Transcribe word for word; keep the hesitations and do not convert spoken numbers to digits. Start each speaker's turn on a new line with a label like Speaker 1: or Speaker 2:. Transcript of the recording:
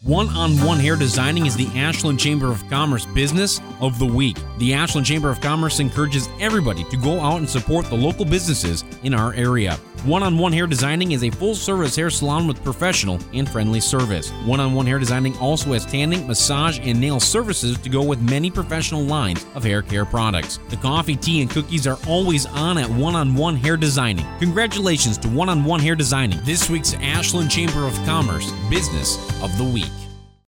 Speaker 1: One-on-One Hair Designing is the Ashland Chamber of Commerce Business of the Week. The Ashland Chamber of Commerce encourages everybody to go out and support the local businesses in our area. One-on-One Hair Designing is a full-service hair salon with professional and friendly service. One-on-One Hair Designing also has tanning, massage, and nail services to go with many professional lines of hair care products. The coffee, tea, and cookies are always on at One-on-One Hair Designing. Congratulations to One-on-One Hair Designing, this week's Ashland Chamber of Commerce Business of the Week.